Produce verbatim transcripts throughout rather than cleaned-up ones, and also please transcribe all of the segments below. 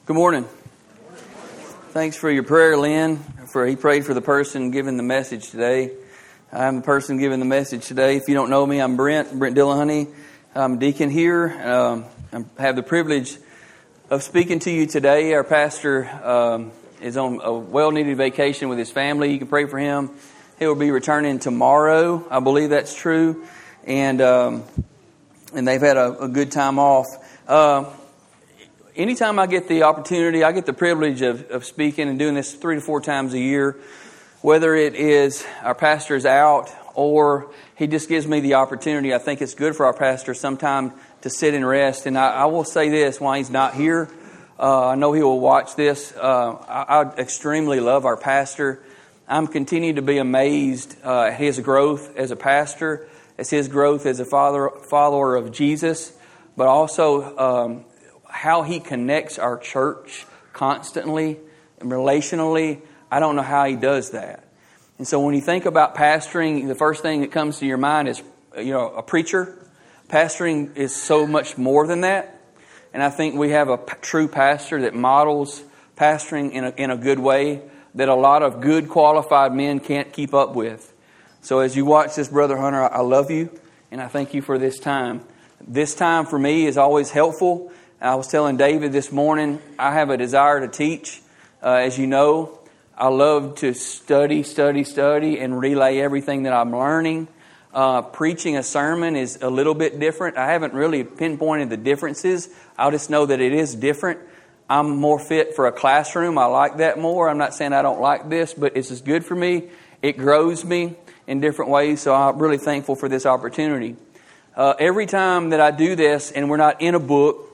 Good morning. Thanks for your prayer, Lynn. For he prayed for the person giving the message today. I'm the person giving the message today. If you don't know me, I'm Brent, Brent Dillahunty. I'm a deacon here. Um, I have the privilege of speaking to you today. Our pastor um, is on a well-needed vacation with his family. You can pray for him. He will be returning tomorrow. I believe that's true. And um, and they've had a, a good time off. Uh, Anytime I get the opportunity, I get the privilege of, of speaking and doing this three to four times a year, whether it is our pastor's out or he just gives me the opportunity. I think it's good for our pastor sometime to sit and rest. And I, I will say this, while he's not here, uh, I know he will watch this. Uh, I, I extremely love our pastor. I'm continuing to be amazed uh, at his growth as a pastor, as his growth as a father, follower of Jesus, but also um, how he connects our church constantly and relationally. I don't know how he does that. And so when you think about pastoring, the first thing that comes to your mind is, you know, a preacher. Pastoring is so much more than that. And I think we have a p- true pastor that models pastoring in a, in a good way that a lot of good qualified men can't keep up with. So as you watch this, Brother Hunter, I love you and I thank you for this time. This time for me is always helpful. I was telling David this morning, I have a desire to teach. Uh, as you know, I love to study, study, study, and relay everything that I'm learning. Uh, preaching a sermon is a little bit different. I haven't really pinpointed the differences. I'll just know that it is different. I'm more fit for a classroom. I like that more. I'm not saying I don't like this, but it's as good for me. It grows me in different ways, so I'm really thankful for this opportunity. Uh, every time that I do this, and we're not in a book,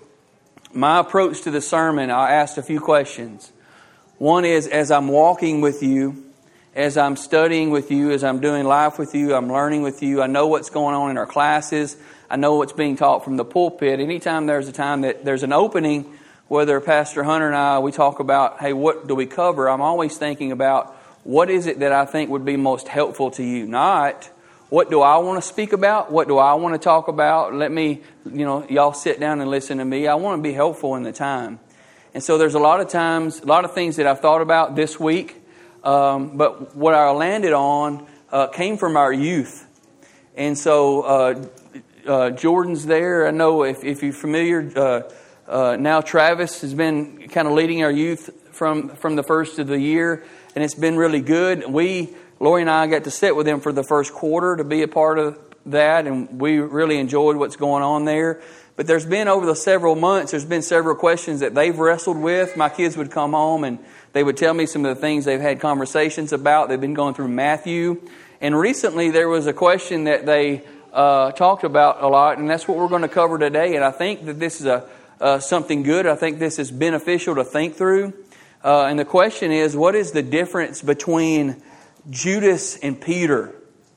my approach to the sermon, I asked a few questions. One is, as I'm walking with you, as I'm studying with you, as I'm doing life with you, I'm learning with you, I know what's going on in our classes, I know what's being taught from the pulpit. Anytime there's a time that there's an opening, whether Pastor Hunter and I, we talk about, hey, what do we cover? I'm always thinking about, what is it that I think would be most helpful to you? Not, what do I want to speak about? What do I want to talk about? Let me, you know, y'all sit down and listen to me. I want to be helpful in the time. And so there's a lot of times, a lot of things that I've thought about this week. Um, but what I landed on uh, came from our youth. And so uh, uh, Jordan's there. I know if, if you're familiar, uh, uh, now Travis has been kind of leading our youth from, from the first of the year. And it's been really good. We... Lori and I got to sit with him for the first quarter to be a part of that, and we really enjoyed what's going on there. But there's been, over the several months, there's been several questions that they've wrestled with. My kids would come home and they would tell me some of the things they've had conversations about. They've been going through Matthew. And recently there was a question that they uh, talked about a lot, and that's what we're going to cover today. And I think that this is a uh, something good. I think this is beneficial to think through. Uh, and the question is, what is the difference between Judas and Peter.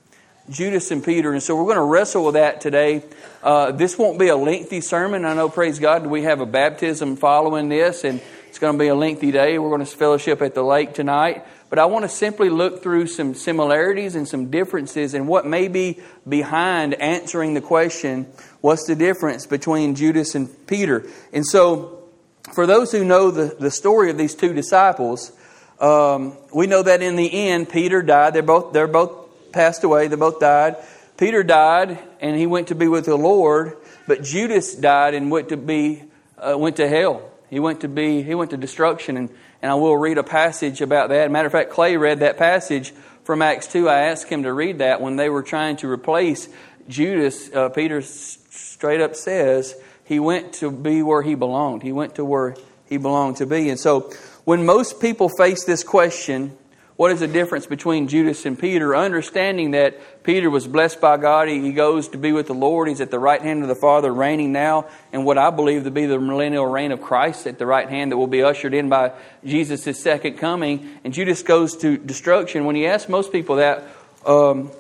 Judas and Peter. And so we're going to wrestle with that today. Uh, this won't be a lengthy sermon. I know, praise God, we have a baptism following this, and it's going to be a lengthy day. We're going to fellowship at the lake tonight. But I want to simply look through some similarities and some differences and what may be behind answering the question, what's the difference between Judas and Peter? And so for those who know the, the story of these two disciples, Um, we know that in the end, Peter died. They're both, they're both passed away. They both died. Peter died and he went to be with the Lord, but Judas died and went to be, uh, went to hell. He went to be, he went to destruction. And, and I will read a passage about that. Matter of fact, Clay read that passage from Acts two. I asked him to read that when they were trying to replace Judas. Uh, Peter straight up says he went to be where he belonged. He went to where he belonged to be. And so, when most people face this question, what is the difference between Judas and Peter? Understanding that Peter was blessed by God. He, he goes to be with the Lord. He's at the right hand of the Father, reigning now in what I believe to be the millennial reign of Christ at the right hand that will be ushered in by Jesus' second coming. And Judas goes to destruction. When you ask most people that, um,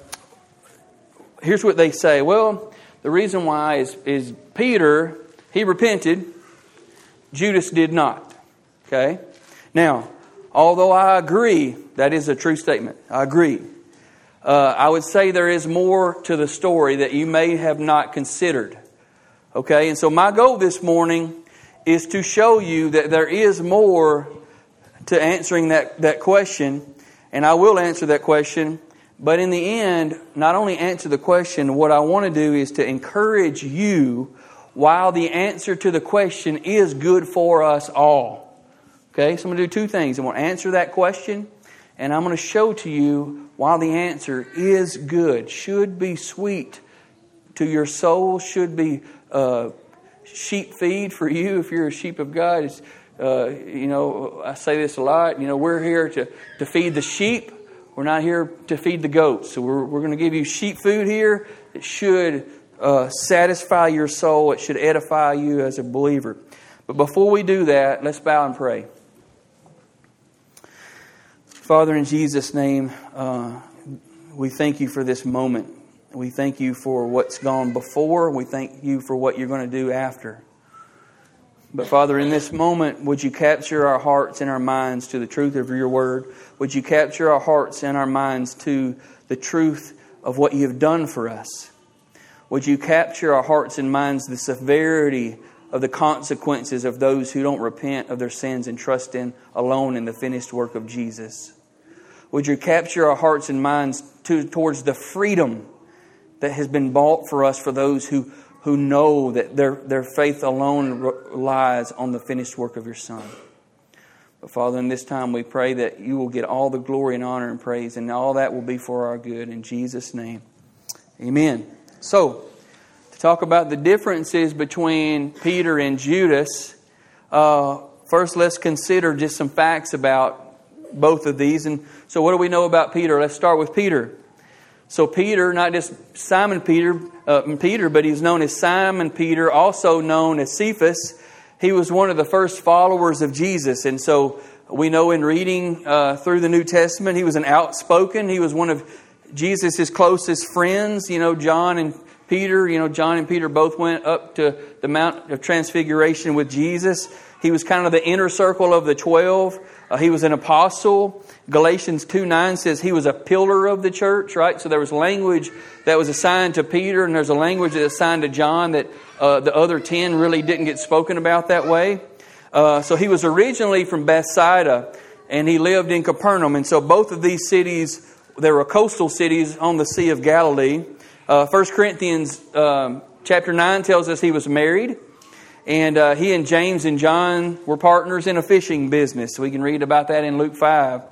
here's what they say. Well, the reason why is, is Peter, he repented. Judas did not. Okay? Now, although I agree, that is a true statement. I agree. Uh, I would say there is more to the story that you may have not considered. Okay, and so my goal this morning is to show you that there is more to answering that, that question. And I will answer that question. But in the end, not only answer the question, what I want to do is to encourage you while the answer to the question is good for us all. Okay, so I'm going to do two things. I'm going to answer that question, and I'm going to show to you while the answer is good, should be sweet to your soul, should be uh, sheep feed for you if you're a sheep of God. It's, uh, you know, I say this a lot. You know, we're here to, to feed the sheep. We're not here to feed the goats. So we're, we're going to give you sheep food here that should uh, satisfy your soul. It should edify you as a believer. But before we do that, let's bow and pray. Father, in Jesus' name, uh, we thank you for this moment. We thank you for what's gone before. We thank you for what you're going to do after. But Father, in this moment, would you capture our hearts and our minds to the truth of your word? Would you capture our hearts and our minds to the truth of what you have done for us? Would you capture our hearts and minds the severity of the consequences of those who don't repent of their sins and trust in alone in the finished work of Jesus? Would you capture our hearts and minds to, towards the freedom that has been bought for us for those who who know that their, their faith alone relies on the finished work of your Son. But Father, in this time we pray that you will get all the glory and honor and praise, and all that will be for our good. In Jesus' name, amen. So, to talk about the differences between Peter and Judas, uh, first let's consider just some facts about both of these. And so what do we know about Peter? Let's start with Peter. So Peter, not just Simon Peter, uh, Peter, but he's known as Simon Peter, also known as Cephas. He was one of the first followers of Jesus. And so we know in reading uh, through the New Testament, he was an outspoken. He was one of Jesus' closest friends. You know, John and Peter, you know, John and Peter both went up to the Mount of Transfiguration with Jesus. He was kind of the inner circle of the twelve. Uh, he was an apostle. Galatians two nine says he was a pillar of the church, right? So there was language that was assigned to Peter, and there's a language that's assigned to John that uh, the other ten really didn't get spoken about that way. Uh, so he was originally from Bethsaida, and he lived in Capernaum. And so both of these cities, they were coastal cities on the Sea of Galilee. Uh, First Corinthians um, chapter nine tells us he was married. And uh, he and James and John were partners in a fishing business. We can read about that in Luke five.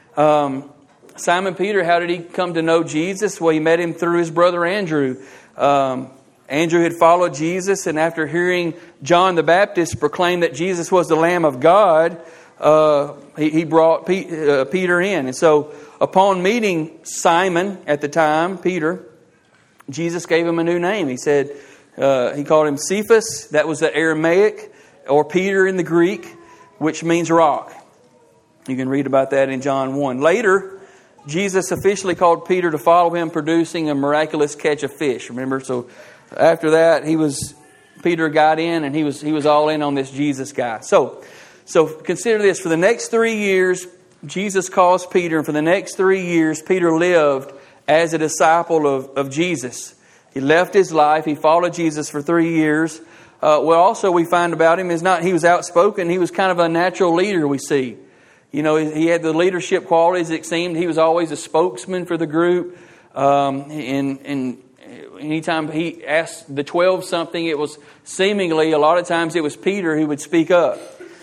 Um, Simon Peter, how did he come to know Jesus? Well, he met him through his brother Andrew. Um, Andrew had followed Jesus, and after hearing John the Baptist proclaim that Jesus was the Lamb of God, uh, he, he brought P- uh, Peter in. And so upon meeting Simon at the time, Peter, Jesus gave him a new name. He said, Uh, he called him Cephas. That was the Aramaic, or Peter in the Greek, which means rock. You can read about that in John one. Later, Jesus officially called Peter to follow him, producing a miraculous catch of fish. Remember, so after that, he was Peter got in, and he was he was all in on this Jesus guy. So, so consider this: for the next three years, Jesus calls Peter, and for the next three years, Peter lived as a disciple of, of Jesus. He left his life. He followed Jesus for three years. Uh, well, also we find about him is not he was outspoken. He was kind of a natural leader, we see. You know, he had the leadership qualities, it seemed. He was always a spokesman for the group. Um, and, and anytime he asked the twelve something, it was seemingly, a lot of times it was Peter who would speak up.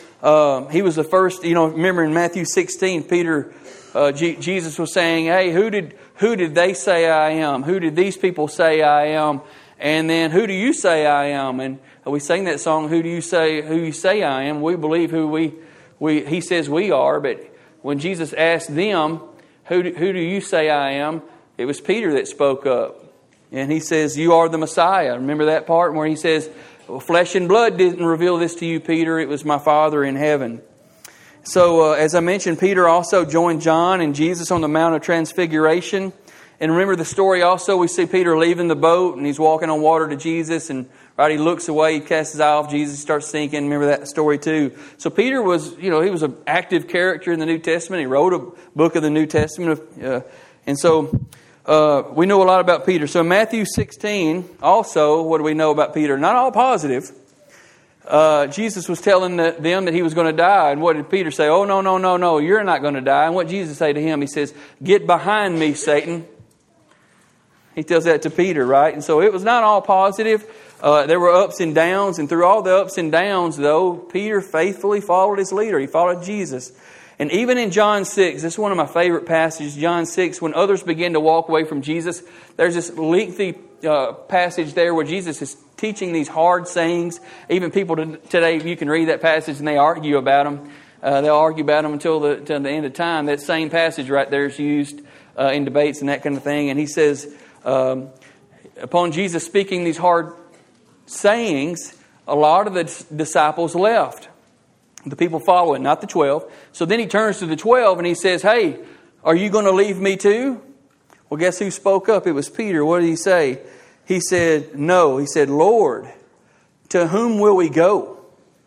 Um, he was the first, you know, remember in Matthew sixteen, Peter, uh, G- Jesus was saying, hey, who did... Who did they say I am? Who did these people say I am? And then, who do you say I am? And we sang that song, Who do you say who you say I am? We believe who we, we he says we are. But when Jesus asked them, who do, who do you say I am? It was Peter that spoke up. And he says, you are the Messiah. Remember that part where he says, well, flesh and blood didn't reveal this to you, Peter. It was my Father in heaven. So, uh, as I mentioned, Peter also joined John and Jesus on the Mount of Transfiguration. And remember the story also, we see Peter leaving the boat and he's walking on water to Jesus. And right, he looks away, he casts his eye off Jesus, starts sinking. Remember that story too. So Peter was, you know, he was an active character in the New Testament. He wrote a book of the New Testament. Uh, and so uh, we know a lot about Peter. So in Matthew sixteen, also, what do we know about Peter? Not all positive. uh, Jesus was telling the, them that he was going to die. And what did Peter say? Oh, no, no, no, no, you're not going to die. And what did Jesus say to him? He says, get behind me, Satan. He tells that to Peter, right? And so it was not all positive. Uh, there were ups and downs. And through all the ups and downs, though, Peter faithfully followed his leader. He followed Jesus. And even in John six, this is one of my favorite passages, John six, when others begin to walk away from Jesus, there's this lengthy uh, passage there where Jesus is teaching these hard sayings. Even people today, you can read that passage and they argue about them. Uh, they'll argue about them until the, until the end of time. That same passage right there is used uh, in debates and that kind of thing. And he says, um, upon Jesus speaking these hard sayings, a lot of the disciples left. The people following, not the twelve. So then he turns to the twelve and he says, hey, are you going to leave me too? Well, guess who spoke up? It was Peter. What did he say? He said, no. He said, Lord, to whom will we go?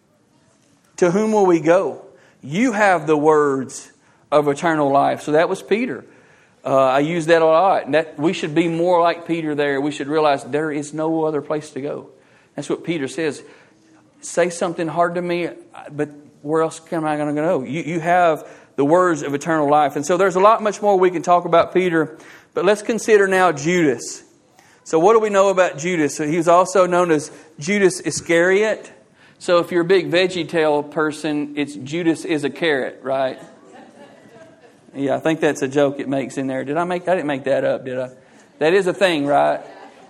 To whom will we go? You have the words of eternal life. So that was Peter. Uh, I use that a lot. And that we should be more like Peter there. We should realize there is no other place to go. That's what Peter says. Say something hard to me, but where else am I going to go? You, you have the words of eternal life. And so there's a lot much more we can talk about Peter. But let's consider now Judas. So what do we know about Judas? So he was also known as Judas Iscariot. So if you're a big VeggieTale person, it's Judas is a carrot, right? Yeah, I think that's a joke it makes in there. Did I make? I didn't make that up, did I? That is a thing, right?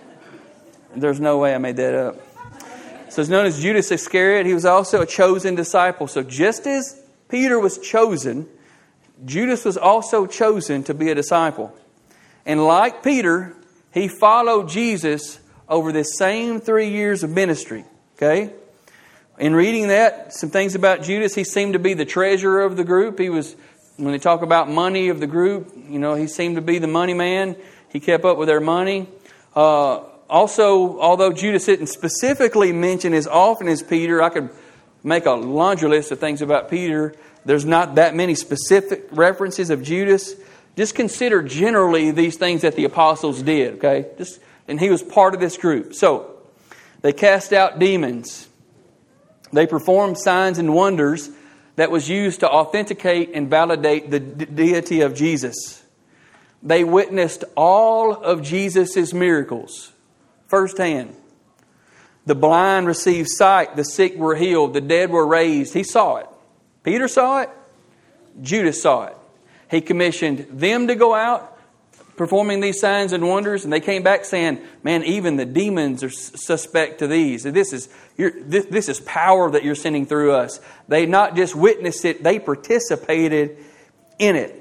There's no way I made that up. So it's known as Judas Iscariot. He was also a chosen disciple. So just as Peter was chosen, Judas was also chosen to be a disciple. And like Peter, he followed Jesus over this same three years of ministry. Okay? In reading that, some things about Judas, he seemed to be the treasurer of the group. He was, when they talk about money of the group, you know, he seemed to be the money man. He kept up with their money. Uh, Also, although Judas didn't specifically mention as often as Peter, I could make a laundry list of things about Peter. There's not that many specific references of Judas. Just consider generally these things that the apostles did, okay? Just, and he was part of this group. So, they cast out demons. They performed signs and wonders that was used to authenticate and validate the de- deity of Jesus. They witnessed all of Jesus' miracles firsthand. The blind received sight. The sick were healed. The dead were raised. He saw it. Peter saw it. Judas saw it. He commissioned them to go out performing these signs and wonders. And they came back saying, man, even the demons are suspect to these. This is, you're, this, this is power that you're sending through us. They not just witnessed it, they participated in it.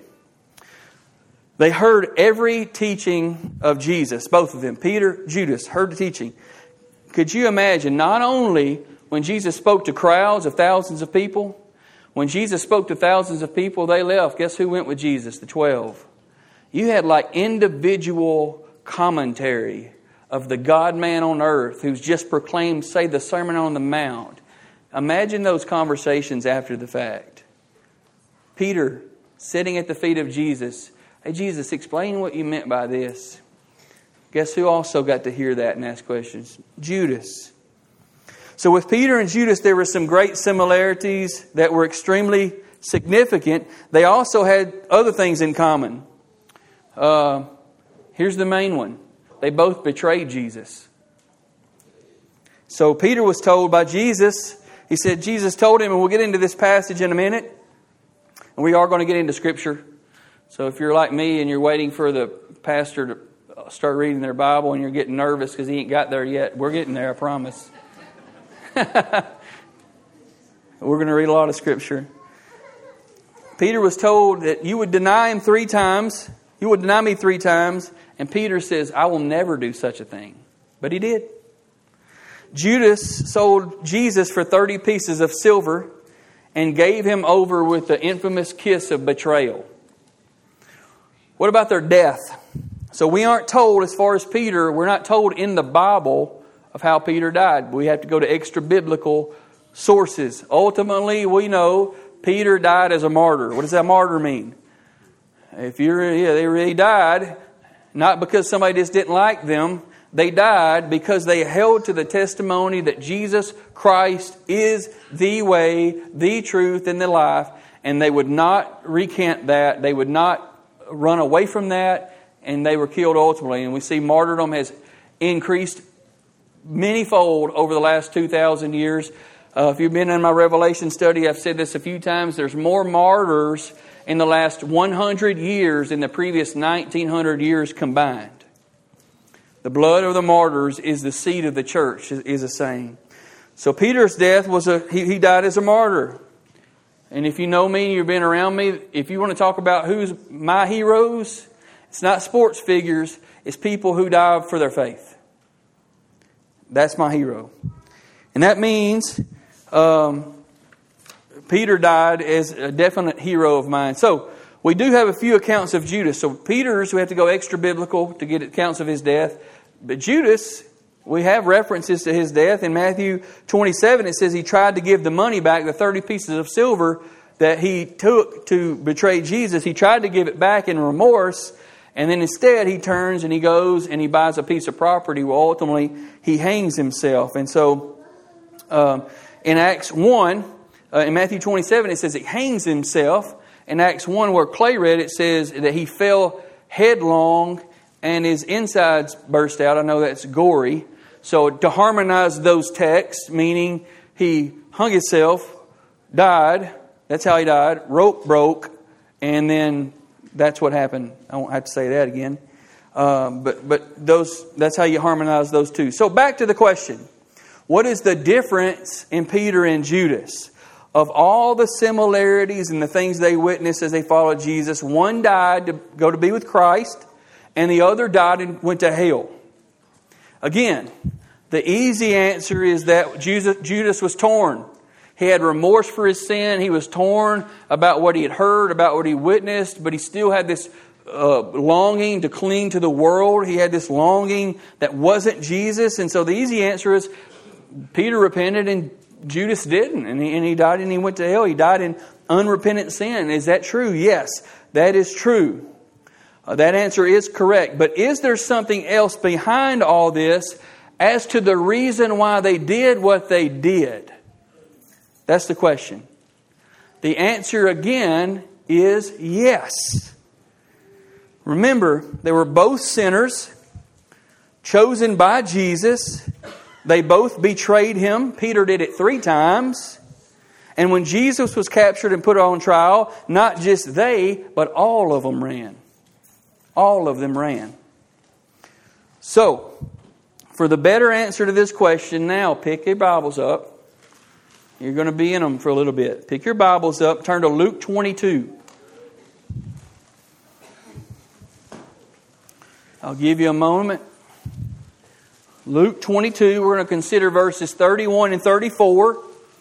They heard every teaching of Jesus, both of them. Peter, Judas, heard the teaching. Could you imagine, not only when Jesus spoke to crowds of thousands of people, when Jesus spoke to thousands of people, they left. Guess who went with Jesus? The twelve. You had like individual commentary of the God-man on earth who's just proclaimed, say, the Sermon on the Mount. Imagine those conversations after the fact. Peter sitting at the feet of Jesus. Hey, Jesus, explain what you meant by this. Guess who also got to hear that and ask questions? Judas. So with Peter and Judas, there were some great similarities that were extremely significant. They also had other things in common. Uh, here's the main one. They both betrayed Jesus. So Peter was told by Jesus, he said, Jesus told him, and we'll get into this passage in a minute, and we are going to get into Scripture. So if you're like me and you're waiting for the pastor to start reading their Bible and you're getting nervous because he ain't got there yet, we're getting there, I promise. We're going to read a lot of Scripture. Peter was told that you would deny him three times. You would deny me three times. And Peter says, I will never do such a thing. But he did. Judas sold Jesus for thirty pieces of silver and gave him over with the infamous kiss of betrayal. What about their death? So we aren't told, as far as Peter, we're not told in the Bible of how Peter died. We have to go to extra biblical sources. Ultimately, we know Peter died as a martyr. What does that martyr mean? If you're, yeah, they really died, not because somebody just didn't like them. They died because they held to the testimony that Jesus Christ is the way, the truth, and the life. And they would not recant that. They would not run away from that. And they were killed ultimately. And we see martyrdom has increased manyfold over the last two thousand years. Uh, if you've been in my Revelation study, I've said this a few times. There's more martyrs in the last one hundred years than the previous nineteen hundred years combined. The blood of the martyrs is the seed of the church, is a saying. So Peter's death was a, he, he died as a martyr. And if you know me and you've been around me, if you want to talk about who's my heroes, it's not sports figures, it's people who died for their faith. That's my hero. And that means um, Peter died as a definite hero of mine. So we do have a few accounts of Judas. So Peter's, we have to go extra biblical to get accounts of his death. But Judas, we have references to his death. In Matthew twenty-seven, it says he tried to give the money back, the thirty pieces of silver that he took to betray Jesus. He tried to give it back in remorse. And then instead he turns and he goes and he buys a piece of property. Well, ultimately he hangs himself. And so um, in Acts one, uh, in Matthew twenty-seven, it says he hangs himself. In Acts one, where Clay read, it says that he fell headlong and his insides burst out. I know that's gory. So to harmonize those texts, meaning he hung himself, died, that's how he died, rope broke, and then that's what happened. I won't have to say that again. Um, but but those that's how you harmonize those two. So back to the question. What is the difference in Peter and Judas? Of all the similarities and the things they witnessed as they followed Jesus, one died to go to be with Christ, and the other died and went to hell. Again, the easy answer is that Judas was torn. He had remorse for his sin. He was torn about what he had heard, about what he witnessed, but he still had this uh, longing to cling to the world. He had this longing that wasn't Jesus. And so the easy answer is Peter repented and Judas didn't, and he, and he died and he went to hell. He died in unrepentant sin. Is that true? Yes, that is true. Uh, that answer is correct. But is there something else behind all this as to the reason why they did what they did? That's the question. The answer again is yes. Remember, they were both sinners, chosen by Jesus. They both betrayed Him. Peter did it three times. And when Jesus was captured and put on trial, not just they, but all of them ran. All of them ran. So, for the better answer to this question, now pick your Bibles up. You're going to be in them for a little bit. Pick your Bibles up. Turn to Luke twenty-two. I'll give you a moment. Luke twenty-two, we're going to consider verses thirty-one and thirty-four.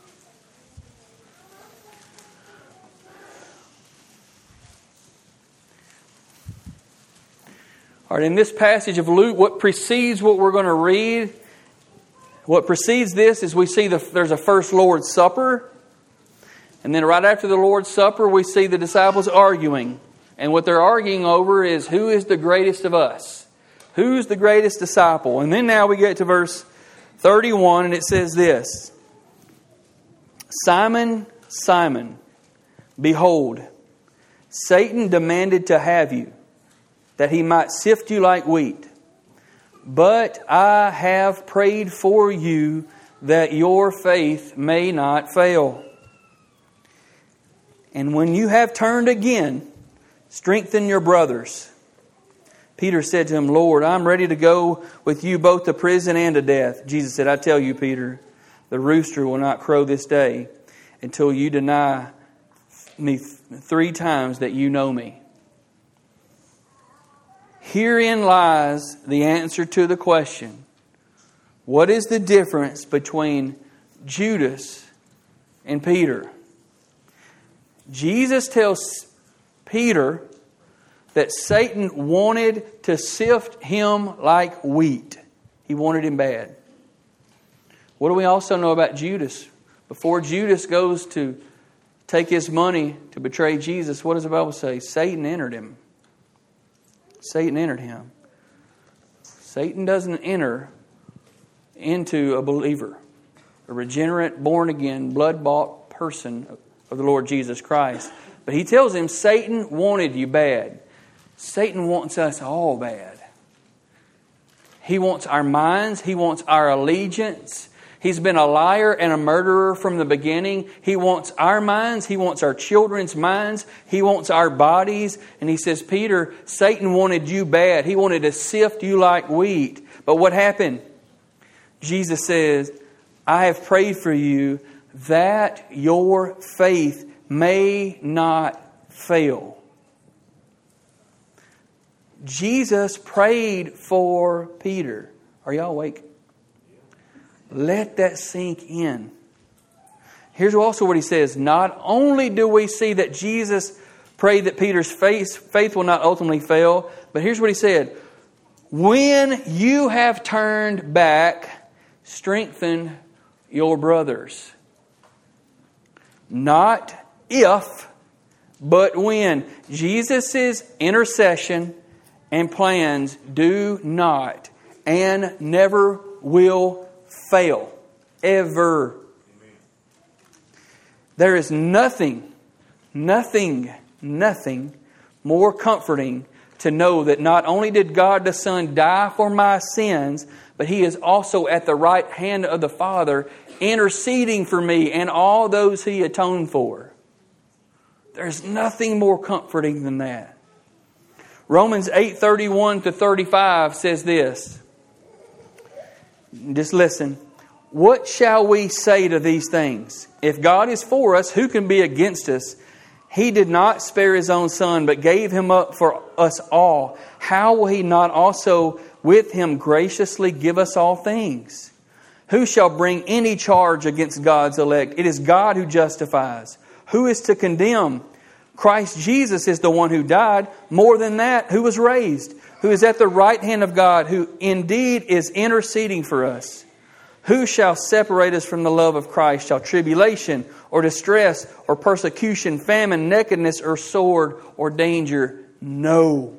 All right, in this passage of Luke, what precedes what we're going to read, what precedes this is we see the, there's a first Lord's Supper. And then right after the Lord's Supper, we see the disciples arguing. And what they're arguing over is who is the greatest of us? Who's the greatest disciple? And then now we get to verse thirty-one, and it says this. Simon, Simon, behold, Satan demanded to have you, that he might sift you like wheat. But I have prayed for you, that your faith may not fail. And when you have turned again, strengthen your brothers. Peter said to him, Lord, I'm ready to go with you both to prison and to death. Jesus said, I tell you, Peter, the rooster will not crow this day until you deny me three times that you know me. Herein lies the answer to the question, what is the difference between Judas and Peter? Jesus tells Peter that Satan wanted to sift him like wheat. He wanted him bad. What do we also know about Judas? Before Judas goes to take his money to betray Jesus, what does the Bible say? Satan entered him. Satan entered him. Satan doesn't enter into a believer, a regenerate, born-again, blood-bought person of the Lord Jesus Christ. But he tells him, Satan wanted you bad. Satan wants us all bad. He wants our minds. He wants our allegiance. He's been a liar and a murderer from the beginning. He wants our minds. He wants our children's minds. He wants our bodies. And he says, Peter, Satan wanted you bad. He wanted to sift you like wheat. But what happened? Jesus says, I have prayed for you that your faith may not fail. Jesus prayed for Peter. Are y'all awake? Let that sink in. Here's also what he says. Not only do we see that Jesus prayed that Peter's faith, faith will not ultimately fail, but here's what he said. When you have turned back, strengthen your brothers. Not if, but when. Jesus' intercession and plans do not and never will fail. Ever. Amen. There is nothing, nothing, nothing more comforting to know that not only did God the Son die for my sins, but He is also at the right hand of the Father interceding for me and all those He atoned for. There's nothing more comforting than that. Romans eight thirty-one to thirty-five says this. Just listen. What shall we say to these things? If God is for us, who can be against us? He did not spare His own Son, but gave Him up for us all. How will He not also with Him graciously give us all things? Who shall bring any charge against God's elect? It is God who justifies. Who is to condemn? Christ Jesus is the one who died. More than that, who was raised, who is at the right hand of God, who indeed is interceding for us. Who shall separate us from the love of Christ? Shall tribulation or distress or persecution, famine, nakedness or sword or danger? No.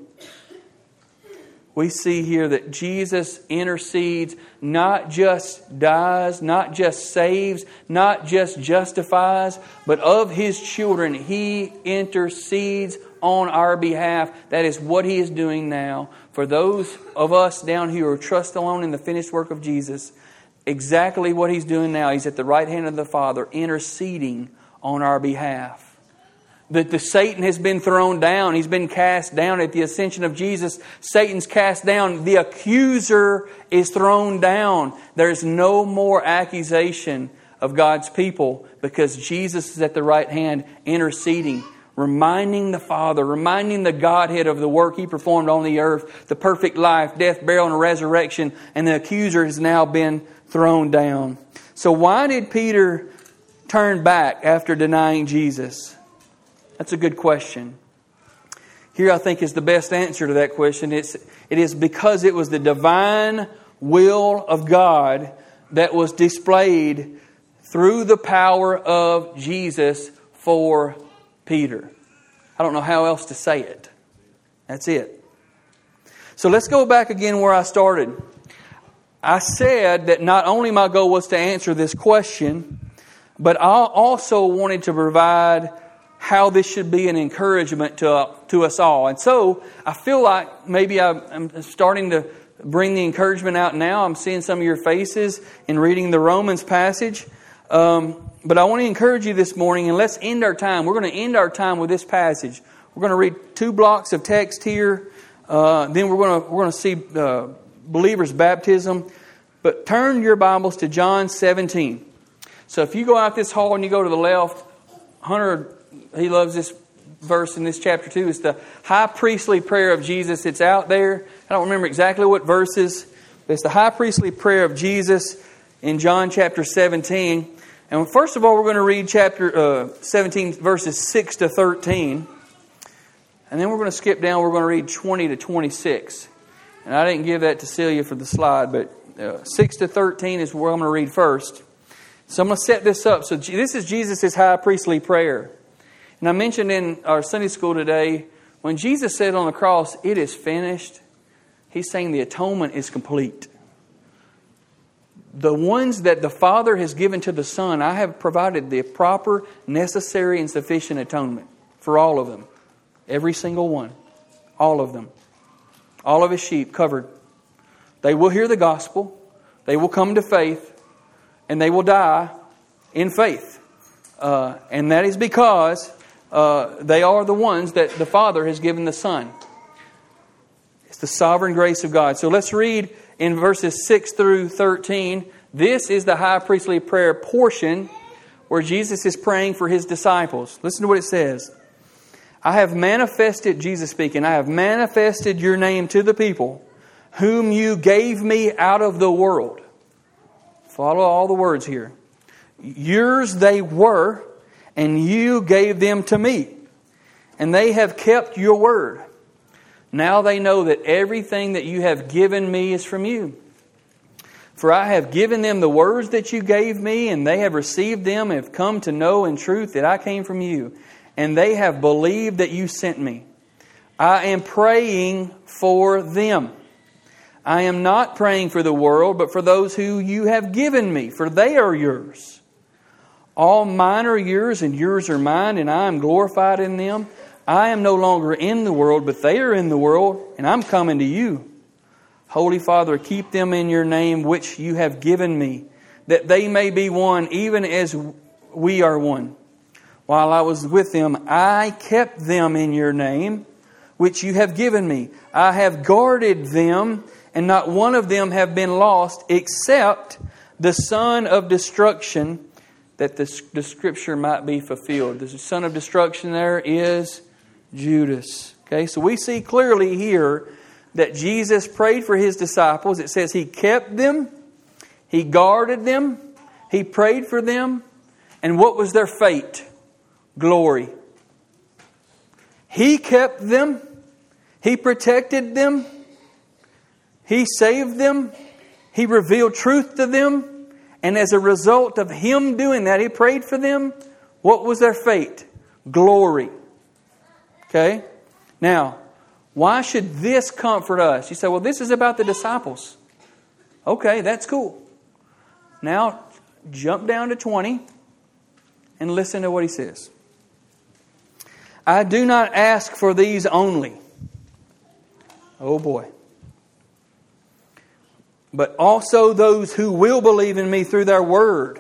We see here that Jesus intercedes, not just dies, not just saves, not just justifies, but of His children, He intercedes on our behalf. That is what He is doing now. For those of us down here who trust alone in the finished work of Jesus, exactly what He's doing now. He's at the right hand of the Father, interceding on our behalf. That the Satan has been thrown down. He's been cast down at the ascension of Jesus. Satan's cast down. The accuser is thrown down. There's no more accusation of God's people because Jesus is at the right hand interceding, reminding the Father, reminding the Godhead of the work He performed on the earth, the perfect life, death, burial, and resurrection, and the accuser has now been thrown down. So why did Peter turn back after denying Jesus? That's a good question. Here I think is the best answer to that question. It's, it is because it was the divine will of God that was displayed through the power of Jesus for Peter. I don't know how else to say it. That's it. So let's go back again where I started. I said that not only my goal was to answer this question, but I also wanted to provide how this should be an encouragement to, uh, to us all. And so I feel like maybe I, I'm starting to bring the encouragement out now. I'm seeing some of your faces in reading the Romans passage. Um, but I want to encourage you this morning, and let's end our time. We're going to end our time with this passage. We're going to read two blocks of text here. Uh, then we're going to we're going to see uh, believers' baptism. But turn your Bibles to John seventeen. So if you go out this hall and you go to the left, Hunter, he loves this verse in this chapter too. It's the high priestly prayer of Jesus. It's out there. I don't remember exactly what verses, but it's the high priestly prayer of Jesus in John chapter seventeen. And first of all, we're going to read chapter uh, seventeen, verses six to thirteen. And then we're going to skip down. We're going to read twenty to twenty-six. And I didn't give that to Celia for the slide, but uh, six to thirteen is where I'm going to read first. So I'm going to set this up. So this is Jesus' high priestly prayer. And I mentioned in our Sunday school today, when Jesus said on the cross, "It is finished," He's saying the atonement is complete. The ones that the Father has given to the Son, I have provided the proper, necessary, and sufficient atonement for all of them. Every single one. All of them. All of His sheep covered. They will hear the gospel. They will come to faith. And they will die in faith. Uh, and that is because uh, they are the ones that the Father has given the Son. It's the sovereign grace of God. So let's read in verses six through thirteen. This is the high priestly prayer portion where Jesus is praying for His disciples. Listen to what it says. I have manifested, Jesus speaking, I have manifested your name to the people whom you gave me out of the world. Follow all the words here. Yours they were, and you gave them to me. And they have kept your word. Now they know that everything that you have given me is from you. For I have given them the words that you gave me, and they have received them and have come to know in truth that I came from you. And they have believed that you sent me. I am praying for them. I am not praying for the world, but for those who you have given me, for they are yours. All mine are yours, and yours are mine, and I am glorified in them. I am no longer in the world, but they are in the world, and I'm coming to you. Holy Father, keep them in your name which you have given me, that they may be one, even as we are one. While I was with them, I kept them in your name, which you have given me. I have guarded them, and not one of them have been lost, except the son of destruction, that the, the Scripture might be fulfilled. The son of destruction there is Judas. Okay, so we see clearly here that Jesus prayed for His disciples. It says He kept them, He guarded them, He prayed for them. And what was their fate? Glory. He kept them, He protected them, He saved them, He revealed truth to them. And as a result of Him doing that, He prayed for them. What was their fate? Glory. Okay? Now, why should this comfort us? You say, well, this is about the disciples. Okay, that's cool. Now, jump down to twenty and listen to what He says. I do not ask for these only. Oh boy. But also those who will believe in me through their word,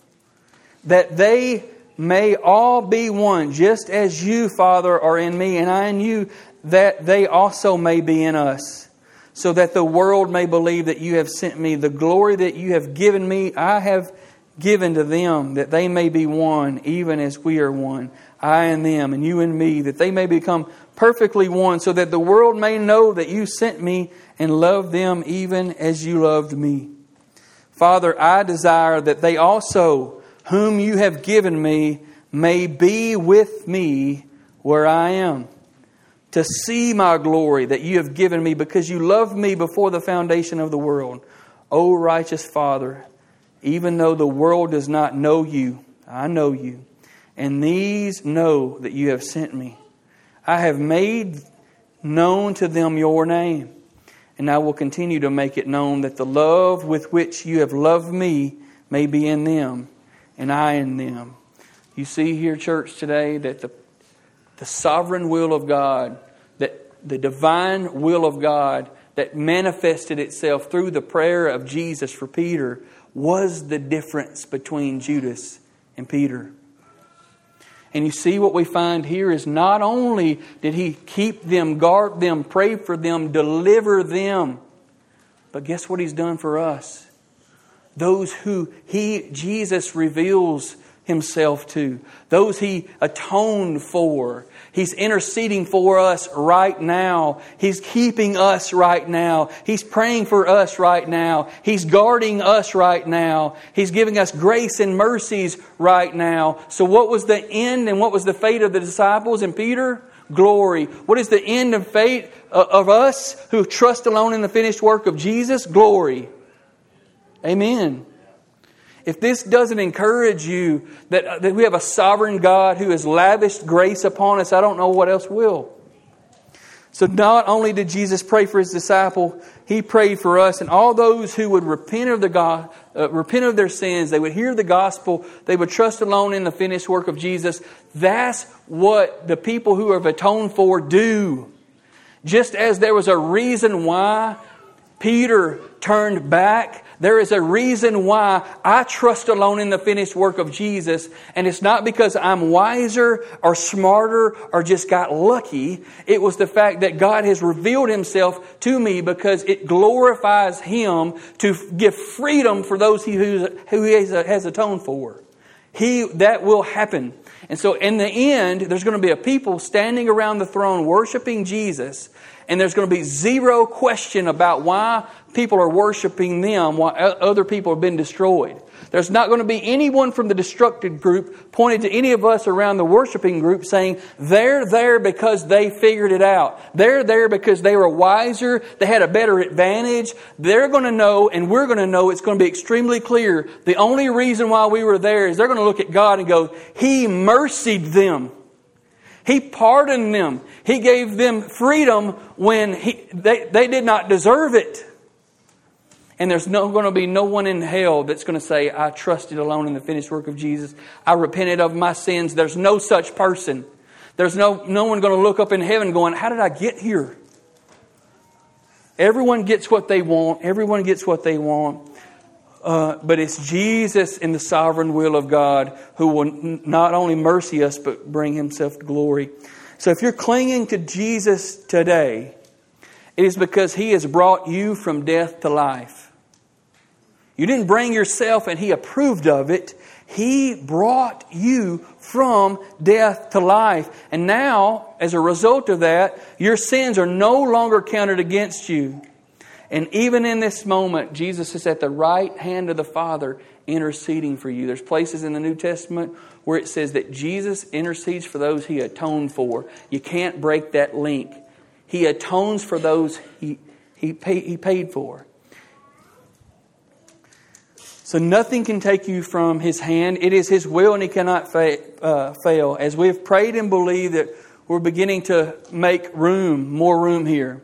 that they may all be one, just as you, Father, are in me and I in you, that they also may be in us, so that the world may believe that you have sent me. The glory that you have given me, I have given to them, that they may be one, even as we are one, I and them, and you and me, that they may become perfectly one, so that the world may know that you sent me and loved them even as you loved me. Father, I desire that they also, whom you have given me, may be with me where I am, to see my glory that you have given me, because you loved me before the foundation of the world. O righteous Father, even though the world does not know you, I know you, and these know that you have sent me. I have made known to them your name, and I will continue to make it known, that the love with which you have loved me may be in them, and I in them. You see here, church, today, that the, the sovereign will of God, that the divine will of God that manifested itself through the prayer of Jesus for Peter was the difference between Judas and Peter. And you see what we find here is not only did He keep them, guard them, pray for them, deliver them, but guess what He's done for us? Those who He, Jesus, reveals Himself to. Those He atoned for. He's interceding for us right now. He's keeping us right now. He's praying for us right now. He's guarding us right now. He's giving us grace and mercies right now. So what was the end and what was the fate of the disciples and Peter? Glory. What is the end and fate of us who trust alone in the finished work of Jesus? Glory. Amen. If this doesn't encourage you that, that we have a sovereign God who has lavished grace upon us, I don't know what else will. So not only did Jesus pray for His disciple, He prayed for us and all those who would repent of the God, uh, repent of their sins. They would hear the gospel. They would trust alone in the finished work of Jesus. That's what the people who have atoned for do. Just as there was a reason why Peter turned back, there is a reason why I trust alone in the finished work of Jesus. And it's not because I'm wiser or smarter or just got lucky. It was the fact that God has revealed Himself to me because it glorifies Him to give freedom for those He who He has atoned for. He, that will happen. And so in the end, there's going to be a people standing around the throne worshiping Jesus. And there's going to be zero question about why people are worshiping them, why other people have been destroyed. There's not going to be anyone from the destructed group pointed to any of us around the worshiping group saying, they're there because they figured it out. They're there because they were wiser. They had a better advantage. They're going to know, and we're going to know, it's going to be extremely clear. The only reason why we were there is they're going to look at God and go, He mercied them. He pardoned them. He gave them freedom when he, they, they did not deserve it. And there's no going to be no one in hell that's going to say, I trusted alone in the finished work of Jesus. I repented of my sins. There's no such person. There's no, no one going to look up in heaven going, how did I get here? Everyone gets what they want. Everyone gets what they want. Uh, but it's Jesus in the sovereign will of God who will n- not only mercy us, but bring Himself to glory. So if you're clinging to Jesus today, it is because He has brought you from death to life. You didn't bring yourself and He approved of it. He brought you from death to life. And now, as a result of that, your sins are no longer counted against you. And even in this moment, Jesus is at the right hand of the Father interceding for you. There's places in the New Testament where it says that Jesus intercedes for those He atoned for. You can't break that link. He atones for those He, he, pay, he paid for. So nothing can take you from His hand. It is His will and He cannot fa- uh, fail. As we have prayed and believed that we're beginning to make room, more room here.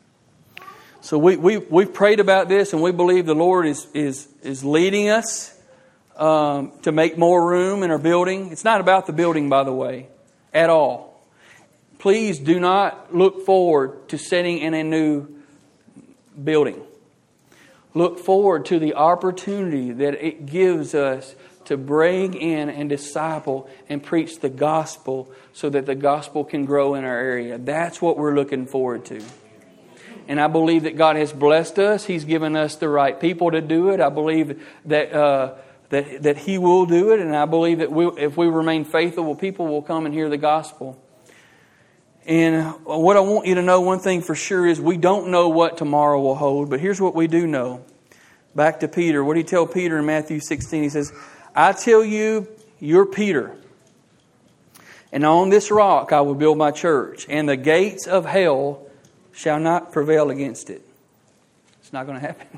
So we, we, we've prayed about this and we believe the Lord is, is, is leading us um, to make more room in our building. It's not about the building, by the way, at all. Please do not look forward to sitting in a new building. Look forward to the opportunity that it gives us to bring in and disciple and preach the gospel so that the gospel can grow in our area. That's what we're looking forward to. And I believe that God has blessed us. He's given us the right people to do it. I believe that uh, that that He will do it. And I believe that we, if we remain faithful, people will come and hear the gospel. And what I want you to know, one thing for sure is we don't know what tomorrow will hold. But here's what we do know. Back to Peter. What did He tell Peter in Matthew sixteen? He says, I tell you, you're Peter. And on this rock I will build my church. And the gates of hell shall not prevail against it. It's not going to happen.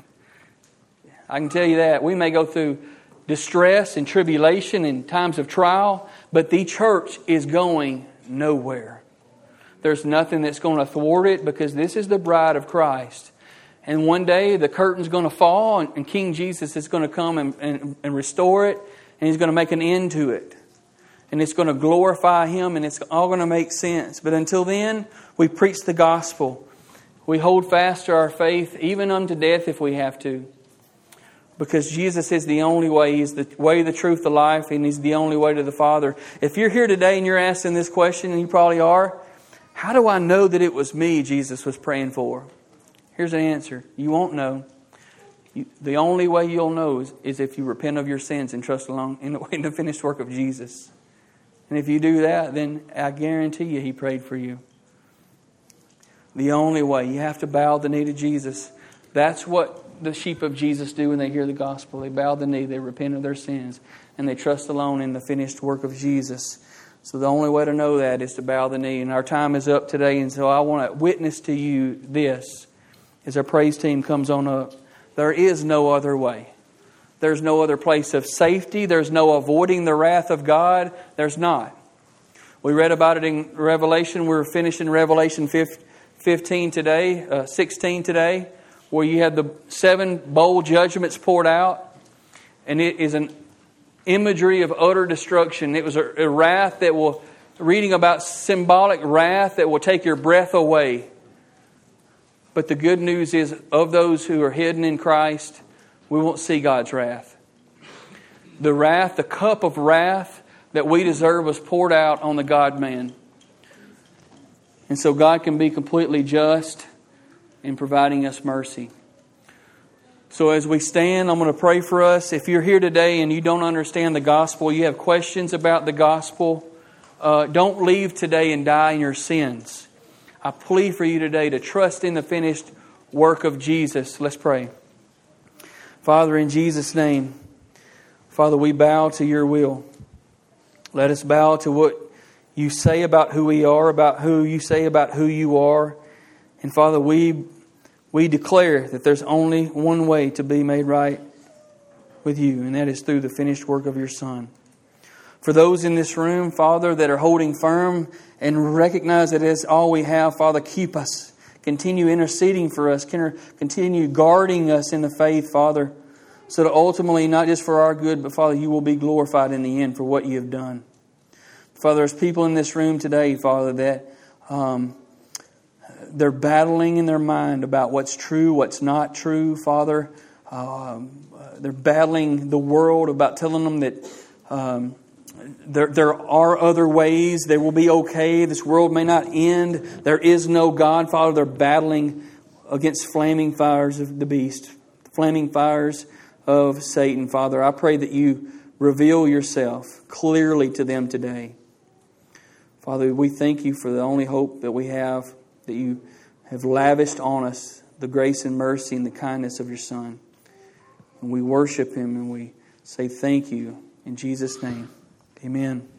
I can tell you that. We may go through distress and tribulation and times of trial, but the church is going nowhere. There's nothing that's going to thwart it because this is the bride of Christ. And one day the curtain's going to fall and King Jesus is going to come and, and, and restore it, and He's going to make an end to it. And it's going to glorify Him and it's all going to make sense. But until then, we preach the gospel. We hold fast to our faith, even unto death if we have to. Because Jesus is the only way. He's the way, the truth, the life, and He's the only way to the Father. If you're here today and you're asking this question, and you probably are, how do I know that it was me Jesus was praying for? Here's an answer. You won't know. You, the only way you'll know is, is if you repent of your sins and trust alone in the, in the finished work of Jesus. And if you do that, then I guarantee you He prayed for you. The only way. You have to bow the knee to Jesus. That's what the sheep of Jesus do when they hear the gospel. They bow the knee, they repent of their sins, and they trust alone in the finished work of Jesus. So the only way to know that is to bow the knee. And our time is up today, and so I want to witness to you this as our praise team comes on up. There is no other way. There's no other place of safety. There's no avoiding the wrath of God. There's not. We read about it in Revelation. We're finishing Revelation fifteen today, uh, sixteen today, where you had the seven bowl judgments poured out. And it is an imagery of utter destruction. It was a, a wrath that will, reading about symbolic wrath that will take your breath away. But the good news is, of those who are hidden in Christ, we won't see God's wrath. The wrath, the cup of wrath that we deserve was poured out on the God-man. And so God can be completely just in providing us mercy. So as we stand, I'm going to pray for us. If you're here today and you don't understand the gospel, you have questions about the gospel, uh, don't leave today and die in your sins. I plead for you today to trust in the finished work of Jesus. Let's pray. Father, in Jesus' name, Father, we bow to your will. Let us bow to what you say about who we are, about who you say about who you are. And Father, we we declare that there's only one way to be made right with you, and that is through the finished work of your Son. For those in this room, Father, that are holding firm and recognize that it's all we have, Father, keep us. Continue interceding for us. Continue guarding us in the faith, Father, so that ultimately, not just for our good, but Father, you will be glorified in the end for what you have done. Father, there's people in this room today, Father, that um, they're battling in their mind about what's true, what's not true, Father. Um, they're battling the world about telling them that um, there, there are other ways. They will be okay. This world may not end. There is no God, Father. They're battling against flaming fires of the beast, flaming fires of Satan, Father. I pray that you reveal yourself clearly to them today. Father, we thank you for the only hope that we have, that you have lavished on us the grace and mercy and the kindness of your Son. And we worship Him and we say thank you in Jesus' name. Amen.